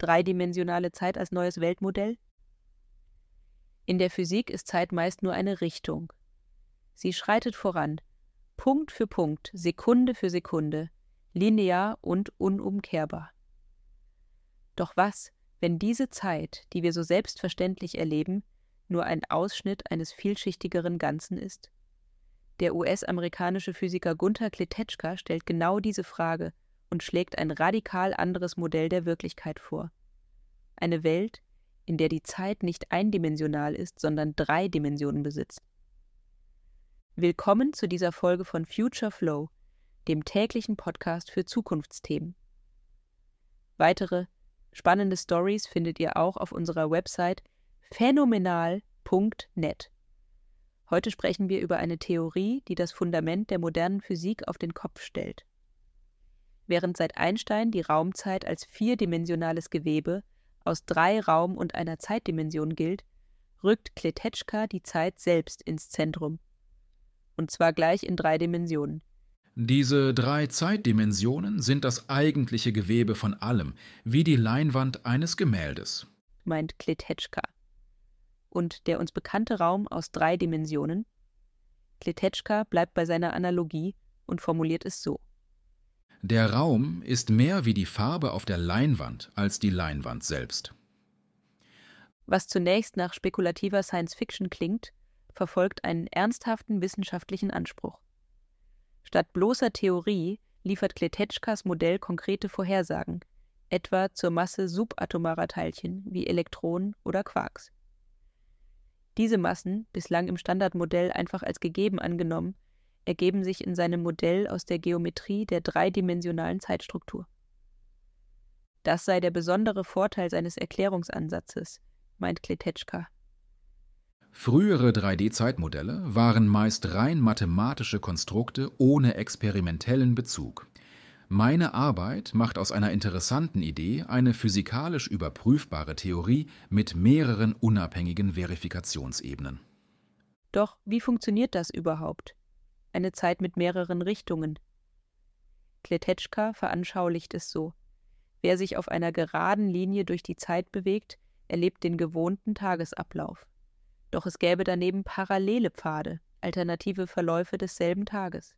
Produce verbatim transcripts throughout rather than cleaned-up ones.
Dreidimensionale Zeit als neues Weltmodell? In der Physik ist Zeit meist nur eine Richtung. Sie schreitet voran, Punkt für Punkt, Sekunde für Sekunde, linear und unumkehrbar. Doch was, wenn diese Zeit, die wir so selbstverständlich erleben, nur ein Ausschnitt eines vielschichtigeren Ganzen ist? Der U S-amerikanische Physiker Gunther Kletetschka stellt genau diese Frage und schlägt ein radikal anderes Modell der Wirklichkeit vor. Eine Welt, in der die Zeit nicht eindimensional ist, sondern drei Dimensionen besitzt. Willkommen zu dieser Folge von Future Flow, dem täglichen Podcast für Zukunftsthemen. Weitere spannende Stories findet ihr auch auf unserer Website phänomenal punkt net. Heute sprechen wir über eine Theorie, die das Fundament der modernen Physik auf den Kopf stellt. Während seit Einstein die Raumzeit als vierdimensionales Gewebe aus drei Raum- und einer Zeitdimension gilt, rückt Kletetschka die Zeit selbst ins Zentrum. Und zwar gleich in drei Dimensionen. Diese drei Zeitdimensionen sind das eigentliche Gewebe von allem, wie die Leinwand eines Gemäldes, meint Kletetschka. Und der uns bekannte Raum aus drei Dimensionen? Kletetschka bleibt bei seiner Analogie und formuliert es so. Der Raum ist mehr wie die Farbe auf der Leinwand als die Leinwand selbst. Was zunächst nach spekulativer Science-Fiction klingt, verfolgt einen ernsthaften wissenschaftlichen Anspruch. Statt bloßer Theorie liefert Kletetschkas Modell konkrete Vorhersagen, etwa zur Masse subatomarer Teilchen wie Elektronen oder Quarks. Diese Massen, bislang im Standardmodell einfach als gegeben angenommen, ergeben sich in seinem Modell aus der Geometrie der dreidimensionalen Zeitstruktur. Das sei der besondere Vorteil seines Erklärungsansatzes, meint Kletetschka. Frühere drei D-Zeitmodelle waren meist rein mathematische Konstrukte ohne experimentellen Bezug. Meine Arbeit macht aus einer interessanten Idee eine physikalisch überprüfbare Theorie mit mehreren unabhängigen Verifikationsebenen. Doch wie funktioniert das überhaupt? Eine Zeit mit mehreren Richtungen. Kletetschka veranschaulicht es so. Wer sich auf einer geraden Linie durch die Zeit bewegt, erlebt den gewohnten Tagesablauf. Doch es gäbe daneben parallele Pfade, alternative Verläufe desselben Tages.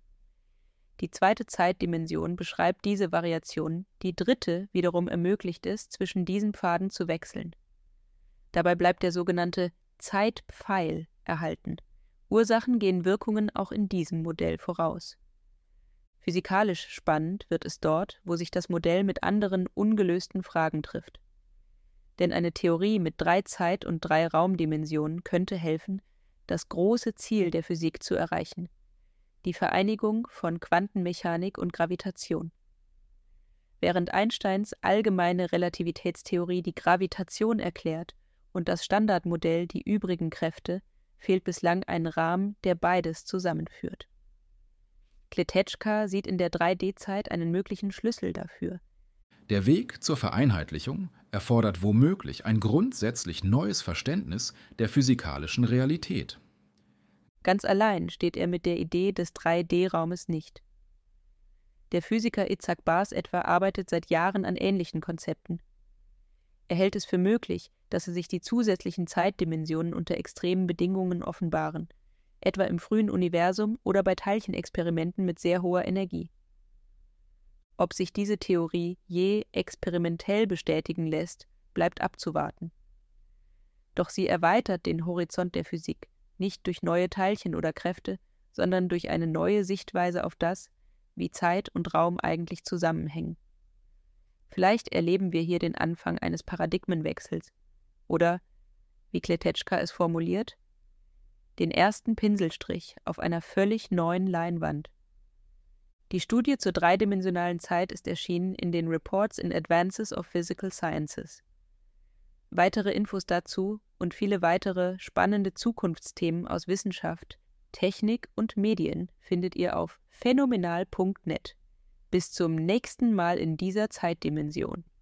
Die zweite Zeitdimension beschreibt diese Variation, die dritte wiederum ermöglicht es, zwischen diesen Pfaden zu wechseln. Dabei bleibt der sogenannte Zeitpfeil erhalten. Ursachen gehen Wirkungen auch in diesem Modell voraus. Physikalisch spannend wird es dort, wo sich das Modell mit anderen ungelösten Fragen trifft. Denn eine Theorie mit drei Zeit- und drei Raumdimensionen könnte helfen, das große Ziel der Physik zu erreichen: die Vereinigung von Quantenmechanik und Gravitation. Während Einsteins allgemeine Relativitätstheorie die Gravitation erklärt und das Standardmodell die übrigen Kräfte, fehlt bislang ein Rahmen, der beides zusammenführt. Kletetschka sieht in der drei D-Zeit einen möglichen Schlüssel dafür. Der Weg zur Vereinheitlichung erfordert womöglich ein grundsätzlich neues Verständnis der physikalischen Realität. Ganz allein steht er mit der Idee des drei D-Raumes nicht. Der Physiker Itzhak Baas etwa arbeitet seit Jahren an ähnlichen Konzepten. Er hält es für möglich, dass sich die zusätzlichen Zeitdimensionen unter extremen Bedingungen offenbaren, etwa im frühen Universum oder bei Teilchenexperimenten mit sehr hoher Energie. Ob sich diese Theorie je experimentell bestätigen lässt, bleibt abzuwarten. Doch sie erweitert den Horizont der Physik, nicht durch neue Teilchen oder Kräfte, sondern durch eine neue Sichtweise auf das, wie Zeit und Raum eigentlich zusammenhängen. Vielleicht erleben wir hier den Anfang eines Paradigmenwechsels oder, wie Kletetschka es formuliert, den ersten Pinselstrich auf einer völlig neuen Leinwand. Die Studie zur dreidimensionalen Zeit ist erschienen in den Reports in Advances of Physical Sciences. Weitere Infos dazu und viele weitere spannende Zukunftsthemen aus Wissenschaft, Technik und Medien findet ihr auf phänomenal punkt net. Bis zum nächsten Mal in dieser Zeitdimension.